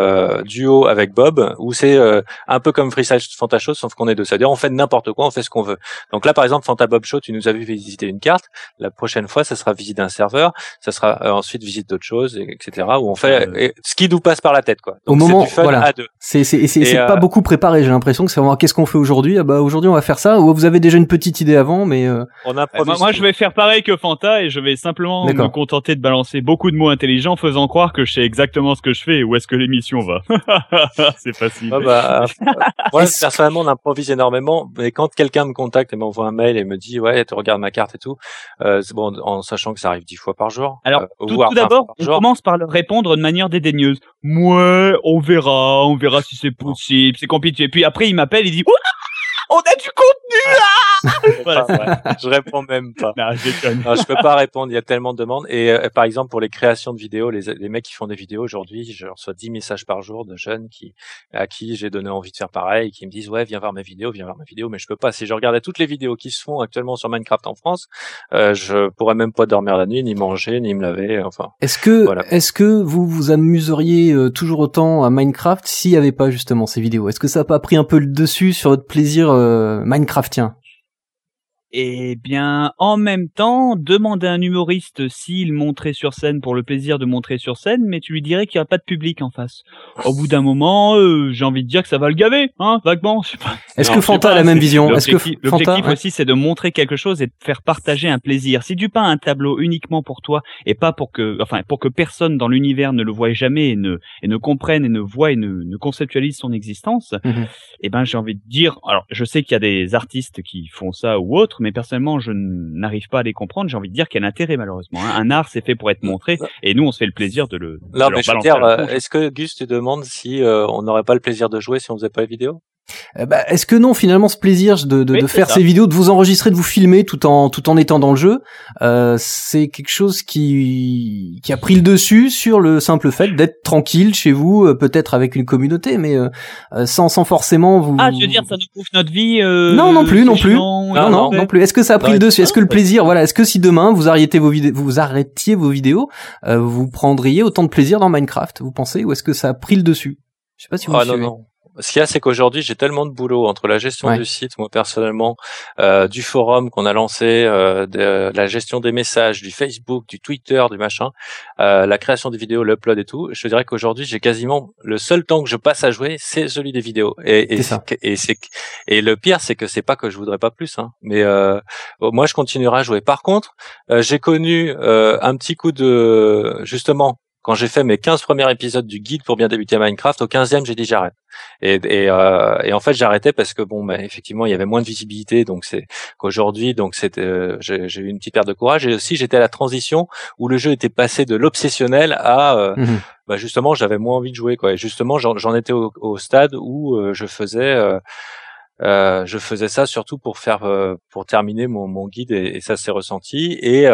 duo avec Bob où c'est un peu comme Freestyle Fantashow sauf qu'on est deux. C'est-à-dire on fait n'importe quoi, on fait ce qu'on veut. Donc là par exemple Fanta Bob Show, tu nous as vu visiter une carte. La prochaine fois, ça sera visite d'un serveur, ça sera ensuite visite d'autres choses, etc. Où on fait ce qui nous passe par la tête quoi. Donc, au moment, c'est du fun voilà. à deux. C'est pas beaucoup préparé. J'ai l'impression que c'est vraiment qu'est-ce qu'on fait aujourd'hui. Aujourd'hui on va faire ça. Ou vous avez déjà une petite idée avant, mais on improvise. Moi je vais faire pareil que Fanta et je vais simplement me contenter de balancer beaucoup de mots intelligents, faisant croire que je sais exactement ce que je fais et où est-ce que l'émission va. C'est facile. Moi personnellement on improvise énormément, mais quand quelqu'un me contacte et m'envoie un mail et me dit ouais tu regardes ma carte et tout, c'est bon en sachant que ça arrive 10 fois par jour. Alors tout d'abord on commence par leur répondre de manière dédaigneuse. Ouais, on verra si c'est possible, c'est compliqué. Et puis après il m'appelle, il dit on a du contenu là. Voilà. Je réponds même pas. Non, je déconne. Non, je peux pas répondre, il y a tellement de demandes. Et par exemple pour les créations de vidéos, les mecs qui font des vidéos aujourd'hui, je reçois 10 messages par jour de jeunes à qui j'ai donné envie de faire pareil, qui me disent ouais viens voir mes vidéos, mais je peux pas. Si je regardais toutes les vidéos qui se font actuellement sur Minecraft en France, je pourrais même pas dormir la nuit, ni manger, ni me laver. Enfin. Est-ce que vous vous amuseriez toujours autant à Minecraft s'il y avait pas justement ces vidéos? Est-ce que ça a pas pris un peu le dessus sur votre plaisir Minecraftien? Eh bien, en même temps, demande à un humoriste s'il montrait sur scène pour le plaisir de montrer sur scène, mais tu lui dirais qu'il n'y a pas de public en face. Au bout d'un moment, j'ai envie de dire que ça va le gaver, hein, vaguement. Je sais pas. Est-ce que Fanta a la même vision? L'objectif aussi, c'est de montrer quelque chose et de faire partager un plaisir. Si tu peins un tableau uniquement pour toi et pas pour que personne dans l'univers ne le voie jamais et ne comprenne et ne voie et ne conceptualise son existence, eh ben, j'ai envie de dire, alors, je sais qu'il y a des artistes qui font ça ou autre, mais personnellement, je n'arrive pas à les comprendre. J'ai envie de dire qu'il y a l'intérêt, malheureusement. Hein. Un art, c'est fait pour être montré, et nous, on se fait le plaisir de le. Non, mais je veux dire, est-ce que Gus, tu demandes si on n'aurait pas le plaisir de jouer si on faisait pas les vidéos? Est-ce que non, finalement, ce plaisir de faire ces vidéos, de vous enregistrer, de vous filmer tout en étant dans le jeu, c'est quelque chose qui a pris le dessus sur le simple fait d'être tranquille chez vous, peut-être avec une communauté, mais sans forcément vous. Ah, je veux dire, ça nous bouffe notre vie. Non plus. Non plus. Est-ce que ça a pris le dessus? Est-ce que le plaisir, voilà, est-ce que si demain vous arrêtiez vos vidéos, vous prendriez autant de plaisir dans Minecraft, vous pensez, ou est-ce que ça a pris le dessus? Je sais pas si vous me suivez. Non. Ce qu'il y a, c'est qu'aujourd'hui, j'ai tellement de boulot entre la gestion du site, moi personnellement, du forum qu'on a lancé, de la gestion des messages, du Facebook, du Twitter, du machin, la création des vidéos, l'upload et tout. Je dirais qu'aujourd'hui, j'ai quasiment le seul temps que je passe à jouer, c'est celui des vidéos. Et le pire, c'est que c'est pas que je voudrais pas plus, hein. Mais moi, je continuerai à jouer. Par contre, j'ai connu un petit coup de justement. quand j'ai fait mes 15 premiers épisodes du guide pour bien débuter Minecraft, au 15e, j'ai dit j'arrête. Et en fait, j'arrêtais parce que bon, effectivement, il y avait moins de visibilité, donc c'est qu'aujourd'hui, donc c'était, j'ai eu une petite perte de courage. Et aussi, j'étais à la transition où le jeu était passé de l'obsessionnel à justement, j'avais moins envie de jouer, quoi. Et justement, j'en étais au stade où je faisais ça surtout pour terminer mon guide et ça s'est ressenti et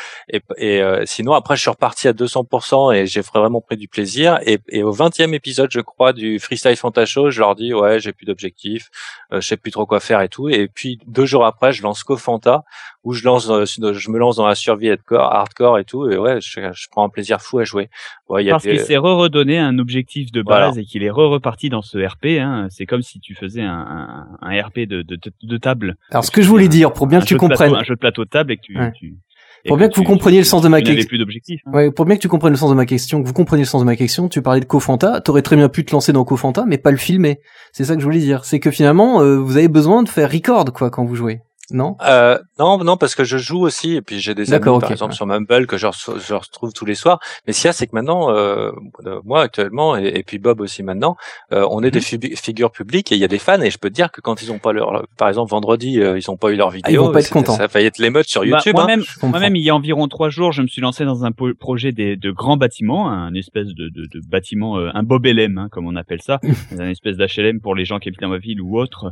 sinon après je suis reparti à 200% et j'ai vraiment pris du plaisir et au 20e épisode je crois du Freestyle Fantashow je leur dis ouais j'ai plus d'objectifs, je sais plus trop quoi faire et tout et puis 2 jours après je lance Kofanta où je me lance dans la survie hardcore et tout et ouais je prends un plaisir fou à jouer. Ouais, parce qu'il s'est redonné un objectif de base voilà. Et qu'il est reparti dans ce RP. Hein. C'est comme si tu faisais un RP de table. Alors ce que je voulais dire, pour bien que tu comprennes, un jeu de plateau de table et que pour bien que vous compreniez le sens de ma question. Plus d'objectifs. Hein. Ouais, pour bien que tu comprennes le sens de ma question, que vous compreniez le sens de ma question, tu parlais de Kofanta, t'aurais très bien pu te lancer dans Kofanta, mais pas le filmer. C'est ça que je voulais dire. C'est que finalement, vous avez besoin de faire record, quoi, quand vous jouez. Non, non, parce que je joue aussi et puis j'ai des amis par exemple sur Mumble que je retrouve tous les soirs. Mais ce qu'il y a, c'est que maintenant, moi actuellement et puis Bob aussi maintenant, on est des figures publiques et il y a des fans et je peux te dire que quand ils ont pas par exemple vendredi, ils ont pas eu leur vidéo, ils vont pas être contents. Ça a failli être l'émeute sur YouTube. Moi-même, il y a environ 3 jours, je me suis lancé dans un projet de grands bâtiments, un espèce de bâtiment, un Bob LM, comme on appelle ça, un espèce d'HLM pour les gens qui habitent dans ma ville ou autre,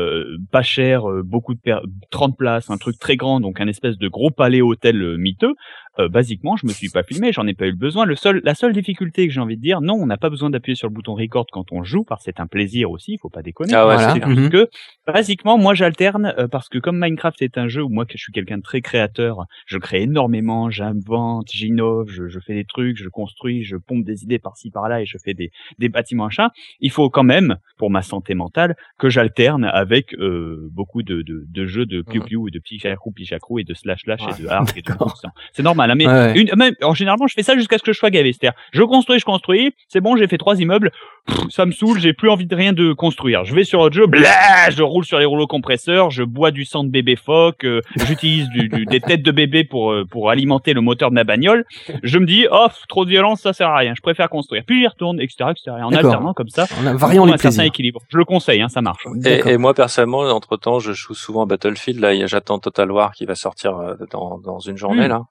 pas cher, beaucoup de 30 places, un truc très grand, donc un espèce de gros palais hôtel miteux. Basiquement, je me suis pas filmé, j'en ai pas eu le besoin. La seule difficulté que j'ai envie de dire, non, on n'a pas besoin d'appuyer sur le bouton record quand on joue, parce que c'est un plaisir aussi, il faut pas déconner. Ah ouais, voilà. Parce que, basiquement, moi j'alterne, parce que comme Minecraft est un jeu où moi que je suis quelqu'un de très créateur, je crée énormément, j'invente, j'innove, je fais des trucs, je construis, je pompe des idées par-ci par-là et je fais des bâtiments achats. Il faut quand même, pour ma santé mentale, que j'alterne avec beaucoup de jeux de piou-piou et de pichacrou et de slash et de arc et de constant. C'est normal. Mais même, généralement, je fais ça jusqu'à ce que je sois gavé. C'est-à-dire, je construis, c'est bon, j'ai fait 3 immeubles, ça me saoule, j'ai plus envie de rien de construire. Je vais sur autre jeu, je roule sur les rouleaux compresseurs, je bois du sang de bébé phoque, j'utilise des têtes de bébé pour alimenter le moteur de ma bagnole. Je me dis, trop de violence, ça sert à rien. Je préfère construire. Puis j'y retourne, etc. En alternant comme ça. En variant les plaisirs. Un certain équilibre. Je le conseille, ça marche. Et moi, personnellement, entre-temps, je joue souvent à Battlefield. Là, j'attends Total War qui va sortir dans une journée, là.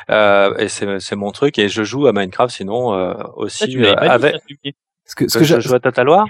Et c'est mon truc et je joue à Minecraft sinon aussi avec je joue à Total War.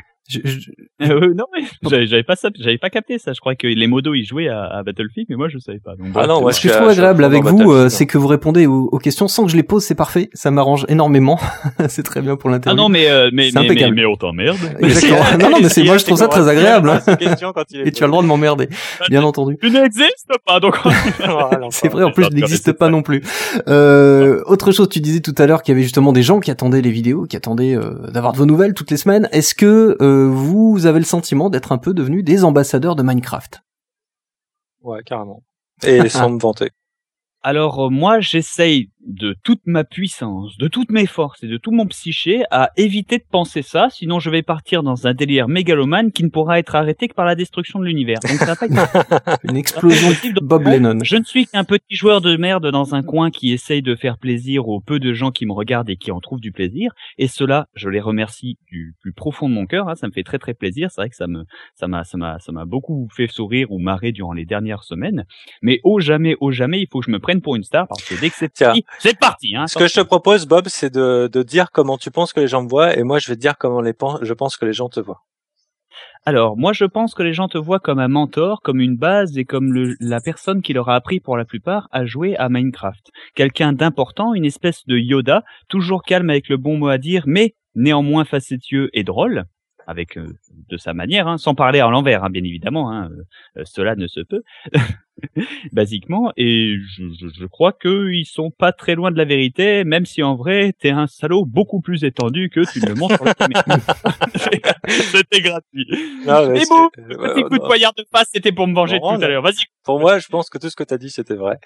Non mais j'avais pas capté ça. Je crois que les modos ils jouaient à Battlefield, mais moi je savais pas. Donc, non, ce que je trouve agréable avec vous, c'est que vous répondez aux questions sans que je les pose. C'est parfait, ça m'arrange énormément. C'est très bien pour l'interview. Ah non mais on t'emmerde. Exactement. Non mais c'est moi je trouve ça très agréable. Et tu as le droit de m'emmerder, bien entendu. Tu n'existes pas donc. C'est vrai, en plus je n'existe pas non plus. Autre chose, tu disais tout à l'heure qu'il y avait justement des gens qui attendaient les vidéos, qui attendaient d'avoir de vos nouvelles toutes les semaines. Est-ce que vous avez le sentiment d'être un peu devenus des ambassadeurs de Minecraft? Ouais, carrément. Et sans me vanter. Alors moi, j'essaye de toute ma puissance, de toutes mes forces et de tout mon psyché à éviter de penser ça, sinon je vais partir dans un délire mégalomane qui ne pourra être arrêté que par la destruction de l'univers. Donc ça va pas être une explosion de Bob Lennon. Je ne suis qu'un petit joueur de merde dans un coin qui essaye de faire plaisir aux peu de gens qui me regardent et qui en trouvent du plaisir. Et cela, je les remercie du plus profond de mon cœur. Ça me fait très très plaisir. C'est vrai que ça m'a beaucoup fait sourire ou marrer durant les dernières semaines. Mais au jamais, il faut que je me prenne pour une star parce que dès que c'est parti. Ce que je te propose, Bob, c'est de dire comment tu penses que les gens me voient et moi je vais te dire comment je pense que les gens te voient. Alors, moi je pense que les gens te voient comme un mentor, comme une base et comme la personne qui leur a appris pour la plupart à jouer à Minecraft. Quelqu'un d'important, une espèce de Yoda, toujours calme avec le bon mot à dire, mais néanmoins facétieux et drôle. Avec de sa manière, sans parler à l'envers, bien évidemment, cela ne se peut, basiquement, et je crois qu'ils sont pas très loin de la vérité, même si en vrai, t'es un salaud beaucoup plus étendu que tu ne le montres sur la caméra. C'était gratuit. Et bon, petit coup de poignard de face, c'était pour me venger tout à l'heure, vas-y. Pour moi, je pense que tout ce que t'as dit, c'était vrai.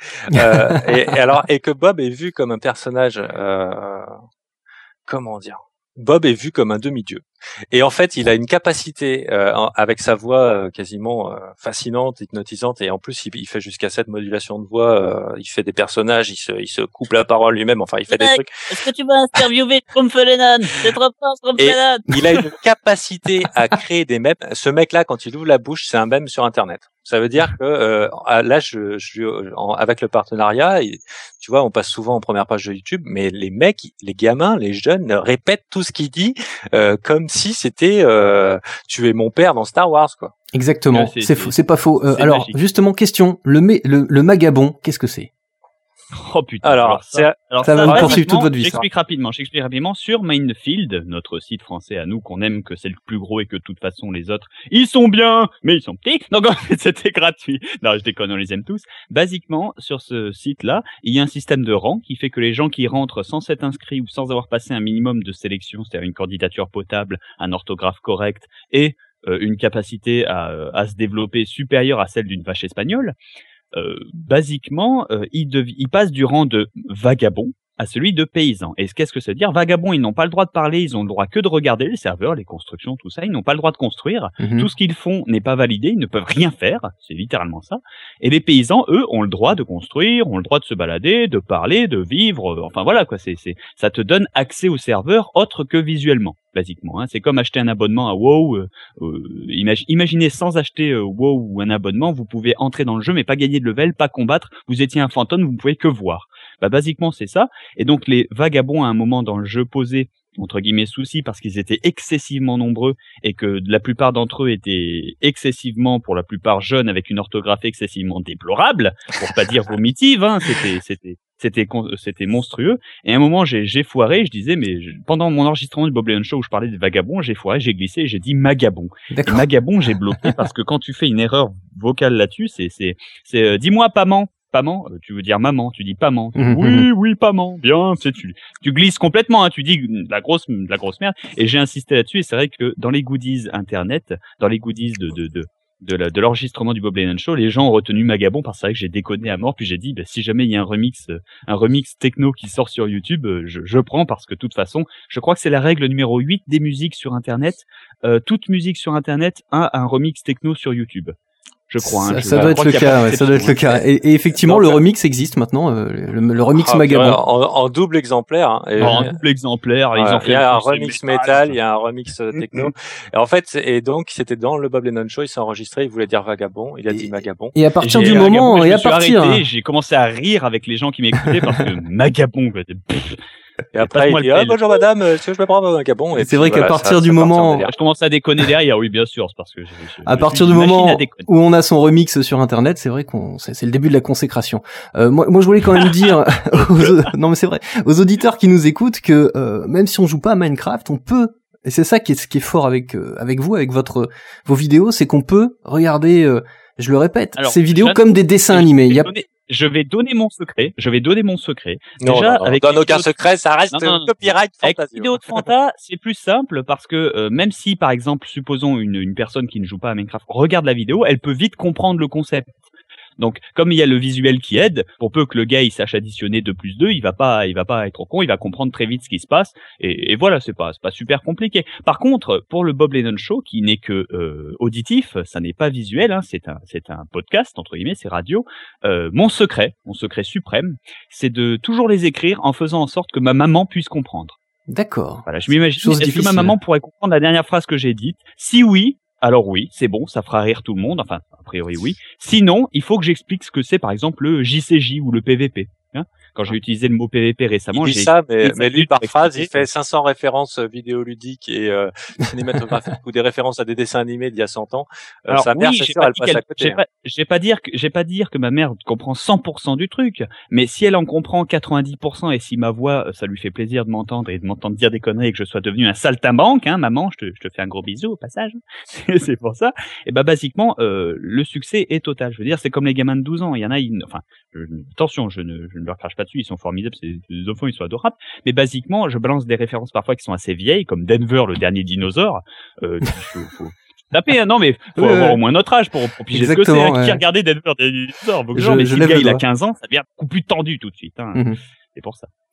Et que Bob est vu comme un personnage, comment dire, Bob est vu comme un demi-dieu. Et en fait, il a une capacité avec sa voix quasiment fascinante, hypnotisante, et en plus, il fait jusqu'à 7 modulations de voix. Il fait des personnages, il se coupe la parole lui-même. Enfin, il fait des trucs. Est-ce que tu vas interviewer Trump Lennon? C'est trop fort, Trump Lennon. Il a une capacité à créer des mèmes. Ce mec-là, quand il ouvre la bouche, c'est un mème sur Internet. Ça veut dire que là, avec le partenariat, tu vois, on passe souvent en première page de YouTube, mais les mecs, les gamins, les jeunes répètent tout ce qu'il dit comme si c'était tu es mon père dans Star Wars, quoi. Exactement, c'est pas faux. Alors magique. Justement, question, le magabon, qu'est-ce que c'est? Oh putain. Alors ça va me poursuivre toute votre vie. J'explique rapidement. Sur Mindfield, notre site français à nous, qu'on aime, que c'est le plus gros et que de toute façon les autres, ils sont bien, mais ils sont petits. Donc en fait, c'était gratuit. Non, je déconne, on les aime tous. Basiquement, sur ce site-là, il y a un système de rang qui fait que les gens qui rentrent sans s'être inscrits ou sans avoir passé un minimum de sélection, c'est-à-dire une candidature potable, un orthographe correct et une capacité à se développer supérieure à celle d'une vache espagnole, basiquement, il passe du rang de vagabond à celui de paysan. Et qu'est-ce que ça veut dire? Vagabond, ils n'ont pas le droit de parler, ils ont le droit que de regarder les serveurs, les constructions, tout ça, ils n'ont pas le droit de construire. Tout ce qu'ils font n'est pas validé, ils ne peuvent rien faire, c'est littéralement ça. Et les paysans, eux, ont le droit de construire, ont le droit de se balader, de parler, de vivre, enfin voilà quoi, ça te donne accès aux serveurs autre que visuellement. Basiquement, hein. C'est comme acheter un abonnement à WoW. Imaginez sans acheter WoW ou un abonnement, vous pouvez entrer dans le jeu mais pas gagner de level, pas combattre, vous étiez un fantôme, vous ne pouvez que voir. Basiquement c'est ça. Et donc les vagabonds à un moment dans le jeu posaient entre guillemets soucis parce qu'ils étaient excessivement nombreux et que la plupart d'entre eux étaient excessivement, pour la plupart jeunes, avec une orthographe excessivement déplorable, pour pas dire vomitive, hein. C'était monstrueux. Et à un moment, j'ai foiré, je disais, pendant mon enregistrement du Bob Lennon Show où je parlais des vagabonds, j'ai foiré, j'ai glissé et j'ai dit magabond. Et magabond, j'ai bloqué parce que quand tu fais une erreur vocale là-dessus, c'est dis-moi Paman. Paman, tu veux dire maman, tu dis Paman. Oui, Paman. Bien, tu glisses complètement, hein, tu dis la grosse merde. Et j'ai insisté là-dessus et c'est vrai que dans les goodies internet, dans les goodies de l'enregistrement du Bob Lennon Show, les gens ont retenu Magabon parce que c'est vrai que j'ai déconné à mort, puis j'ai dit si jamais il y a un remix techno qui sort sur YouTube, je prends parce que de toute façon, je crois que c'est la règle numéro 8 des musiques sur internet. Toute musique sur internet a un remix techno sur YouTube. Je crois. Ça doit être le cas, ouais, ça doit être le cas. Et effectivement, le remix existe maintenant, le remix Magabon. En double exemplaire. Hein, en double exemplaire. Voilà, il y a un remix métal, il y a un remix techno. Et en fait, donc c'était dans le Bob Lennon Show, il s'est enregistré, il voulait dire vagabond, il a dit Magabon. Et à partir du moment, j'ai commencé à rire avec les gens qui m'écoutaient parce que Magabon, quoi. Et après, il dit bonjour madame, est-ce que je peux prendre un Gabon? C'est vrai qu'à partir du moment, je commence à déconner derrière, oui bien sûr, c'est parce que à partir du moment où on a son remix sur internet, c'est vrai c'est le début de la consécration. Moi je voulais quand même dire non mais c'est vrai, aux auditeurs qui nous écoutent que même si on joue pas à Minecraft, on peut, et c'est ça qui est fort avec vous, avec vos vidéos, c'est qu'on peut regarder, je le répète, ces vidéos comme des dessins animés. Je vais donner mon secret. Non, déjà, avec donne aucun secret, ça reste copyright Fantasio. Avec vidéo de Fanta, c'est plus simple parce que même si, par exemple, supposons une personne qui ne joue pas à Minecraft regarde la vidéo, elle peut vite comprendre le concept. Donc, comme il y a le visuel qui aide, pour peu que le gars il sache additionner 2 plus 2, il va pas être con, il va comprendre très vite ce qui se passe. Et voilà, c'est pas super compliqué. Par contre, pour le Bob Lennon Show, qui n'est que auditif, ça n'est pas visuel, hein, c'est un podcast entre guillemets, c'est radio. Mon secret suprême, c'est de toujours les écrire en faisant en sorte que ma maman puisse comprendre. D'accord. Voilà, je m'imagine. Est-ce que ma maman pourrait comprendre la dernière phrase que j'ai dite? Si oui, alors oui, c'est bon, ça fera rire tout le monde, enfin, a priori oui. Sinon, il faut que j'explique ce que c'est, par exemple, le JCJ ou le PVP. Hein, quand j'ai utilisé le mot PVP récemment, il dit ça, mais lui, par phrase, il fait 500 références vidéoludiques et cinématographiques ou des références à des dessins animés d'il y a 100 ans. Alors, sa mère, c'est sûr, elle passe à côté. Je vais pas dire que ma mère comprend 100% du truc, mais si elle en comprend 90% et si ma voix, ça lui fait plaisir de m'entendre et de m'entendre dire des conneries et que je sois devenu un saltimbanque, hein, maman, je te fais un gros bisou au passage. C'est pour ça. Et basiquement, le succès est total. Je veux dire, c'est comme les gamins de 12 ans. Il y en a, attention, je ne leur crache pas dessus, ils sont formidables, les enfants ils sont adorables, mais basiquement je balance des références parfois qui sont assez vieilles, comme Denver, le dernier dinosaure. Faut taper, hein, non mais faut avoir au moins notre âge pour piger ce que c'est, hein, qui a regardé Denver, le dernier dinosaure. Mais si le gars il a 15 ans, ça devient beaucoup plus tendu tout de suite, hein. C'est pour ça.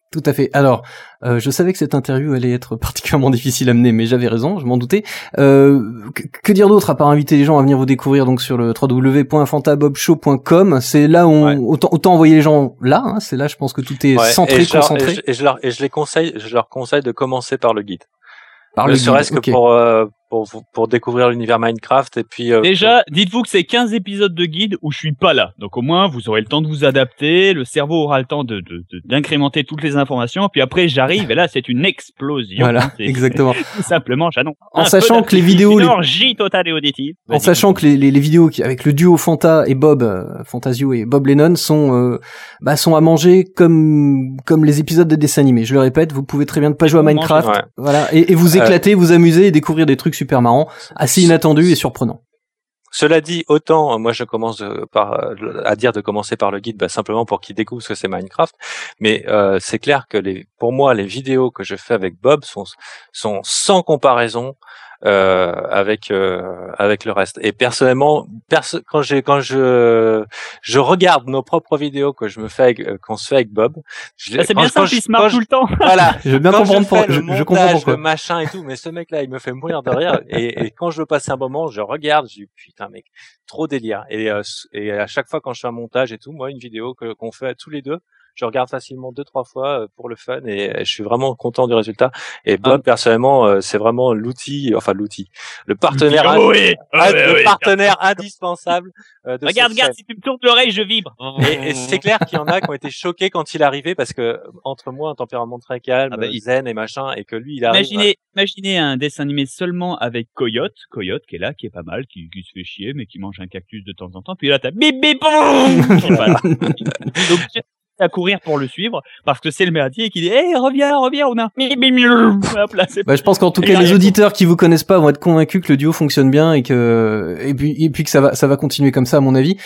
Tout à fait. Alors, je savais que cette interview allait être particulièrement difficile à mener, mais j'avais raison, je m'en doutais. Que dire d'autre à part inviter les gens à venir vous découvrir donc sur le www.fantabobshow.com. C'est là où autant envoyer les gens là. Hein, c'est là, je pense que tout est centré, concentré. Et je leur conseille de commencer par le guide. Par ne le serait-ce guide, que pour découvrir l'univers Minecraft et puis déjà dites-vous que c'est 15 épisodes de guide où je suis pas là, donc au moins vous aurez le temps de vous adapter, le cerveau aura le temps d'incrémenter toutes les informations, puis après j'arrive et là c'est une explosion. Voilà, exactement. Tout simplement, j'annonce. En sachant que les vidéos, une orgie totale et auditive. En sachant que les vidéos avec le duo Fanta et Bob, Fantasio et Bob Lennon sont à manger comme les épisodes des dessins animés. Je le répète, vous pouvez très bien ne pas jouer à Minecraft, voilà, et vous éclater, vous amuser et découvrir des trucs super marrants, assez inattendus et surprenants. Cela dit, autant moi je commence à dire de commencer par le guide, simplement pour qu'ils découvrent ce que c'est Minecraft, mais c'est clair que pour moi les vidéos que je fais avec Bob sont sans comparaison avec le reste. Et personnellement, quand je regarde nos propres vidéos que je me fais qu'on se fait avec Bob, c'est bien ça, il se marre tout le temps. Voilà. Je veux bien comprendre je comprends pourquoi. Le machin et tout, mais ce mec-là, il me fait mourir de rire. Et quand je veux passer un moment, je regarde, je dis putain mec, trop délire. Et à chaque fois quand je fais un montage et tout, moi une vidéo qu'on fait tous les deux, je regarde facilement 2-3 fois pour le fun et je suis vraiment content du résultat. Et Bob, personnellement, c'est vraiment le partenaire, partenaire indispensable. Regarde, si tu me tournes l'oreille, je vibre. Et c'est clair qu'il y en a qui ont été choqués quand il arrivait parce que entre moi, un tempérament très calme, zen et machin, et que lui, il arrive. Imaginez un dessin animé seulement avec Coyote qui est là, qui est pas mal, qui se fait chier, mais qui mange un cactus de temps en temps. Puis là, t'as bip bip boum. Donc à courir pour le suivre parce que c'est le merdier qui dit reviens on a hop là, je pense qu'en tout cas les auditeurs qui vous connaissent pas vont être convaincus que le duo fonctionne bien et puis que ça va continuer comme ça à mon avis.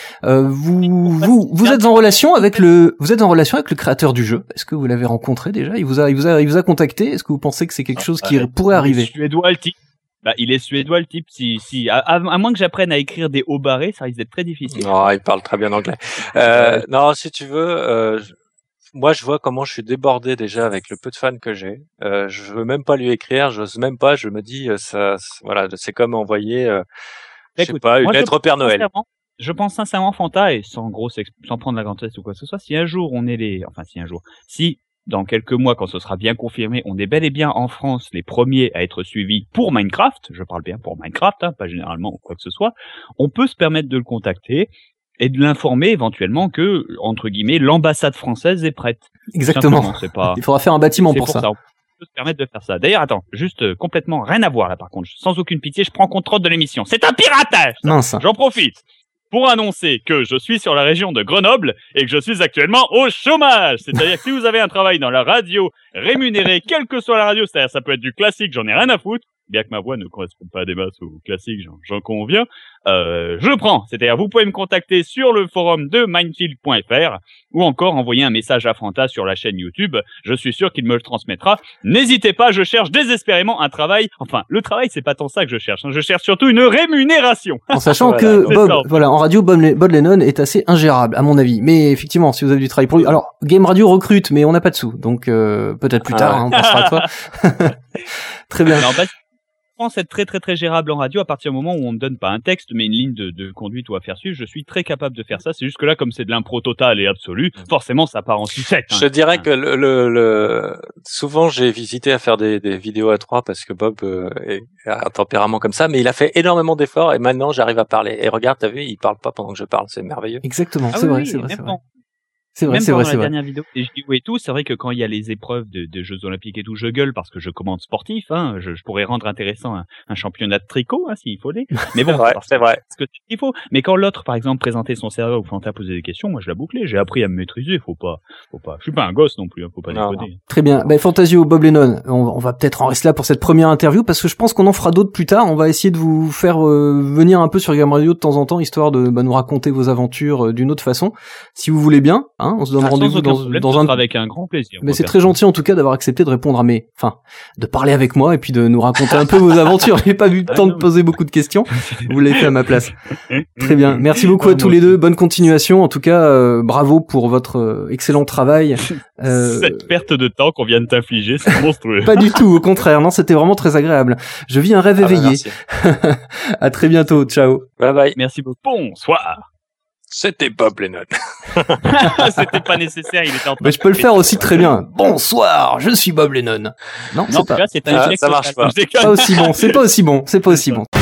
Vous êtes en relation avec le créateur du jeu. Est-ce que vous l'avez rencontré déjà? Il vous a contacté? Est-ce que vous pensez que c'est quelque chose qui pourrait arriver? Suédois le type. Il est suédois le type. Si à moins que j'apprenne à écrire des hauts barrés, ça risque d'être très difficile. Non, il parle très bien anglais. Non, si tu veux, moi je vois comment je suis débordé déjà avec le peu de fans que j'ai. Je veux même pas lui écrire, j'ose même pas. Je me dis c'est comme envoyer, une lettre au Père Noël. Je pense sincèrement, Fanta, et sans prendre la grande tête ou quoi que ce soit, si dans quelques mois, quand ce sera bien confirmé, on est bel et bien en France les premiers à être suivis pour Minecraft, je parle bien pour Minecraft, pas généralement ou quoi que ce soit, on peut se permettre de le contacter et de l'informer éventuellement que, entre guillemets, l'ambassade française est prête. Exactement. Il faudra faire un bâtiment pour ça. On peut se permettre de faire ça. D'ailleurs, attends, juste complètement rien à voir là par contre, sans aucune pitié, je prends contrôle de l'émission. C'est un piratage! Mince. J'en profite pour annoncer que je suis sur la région de Grenoble et que je suis actuellement au chômage. C'est-à-dire que si vous avez un travail dans la radio rémunéré, quelle que soit la radio, c'est-à-dire ça peut être du classique, j'en ai rien à foutre, bien que ma voix ne corresponde pas à des masses au classique, j'en conviens, je prends. C'est-à-dire vous pouvez me contacter sur le forum de Minefield.fr ou encore envoyer un message à Fanta sur la chaîne YouTube. Je suis sûr qu'il me le transmettra. N'hésitez pas, je cherche désespérément un travail. Enfin, le travail, c'est pas tant ça que je cherche. Je cherche surtout une rémunération. En sachant que en radio, Bob Lennon est assez ingérable, à mon avis. Mais effectivement, si vous avez du travail pour lui. Alors, Game Radio recrute, mais on n'a pas de sous. Donc, peut-être plus tard, on pensera à toi. Très bien. Être très très très gérable en radio à partir du moment où on me donne pas un texte mais une ligne de conduite ou à faire suivre. Je suis très capable de faire ça. C'est juste que là, comme c'est de l'impro totale et absolue, forcément ça part en sucette. Je dirais que souvent j'ai hésité à faire des vidéos à 3 parce que Bob a un tempérament comme ça, mais il a fait énormément d'efforts et maintenant j'arrive à parler. Et regarde, t'as vu, il parle pas pendant que je parle, c'est merveilleux. Exactement, c'est vrai. C'est vrai. C'est Même vrai, dans c'est la vrai. dernière vidéo, et je dis et tout, c'est vrai que quand il y a les épreuves de Jeux Olympiques et tout, je gueule parce que je commande sportif, je pourrais rendre intéressant un championnat de tricot, s'il faut les. Mais bon, c'est vrai. Parce que il faut. Mais quand l'autre, par exemple, présentait son serveur ou Fanta posait des questions, moi je la bouclais, j'ai appris à me maîtriser, faut pas. Je suis pas un gosse non plus, faut pas déconner. Très bien. Fantasio, Bob Lennon, on va peut-être en rester là pour cette première interview parce que je pense qu'on en fera d'autres plus tard. On va essayer de vous faire venir un peu sur Game Radio de temps en temps, histoire de nous raconter vos aventures d'une autre façon, si vous voulez bien. Hein, on se donne Sans rendez-vous aucun problème, dans ce un... sera avec un grand plaisir. Mais c'est très gentil en tout cas d'avoir accepté de répondre à mes... Enfin, de parler avec moi et puis de nous raconter un peu vos aventures. J'ai pas eu le temps de poser beaucoup de questions. Vous l'avez fait à ma place. Très bien. Merci beaucoup à tous les deux. Bonne continuation. En tout cas, bravo pour votre excellent travail. Cette perte de temps qu'on vient de t'infliger, c'est monstrueux. Pas du tout, au contraire. Non, c'était vraiment très agréable. Je vis un rêve éveillé. À très bientôt. Ciao. Bye bye. Merci beaucoup. Bonsoir. C'était Bob Lennon. C'était pas nécessaire, il était en train Mais je peux le faire aussi très bien. Bonsoir, je suis Bob Lennon. Non, Non, en c'est tout pas. cas, c'est un échec ça marche total. pas. Je déconne. Pas aussi bon. C'est pas aussi bon. C'est pas aussi bon.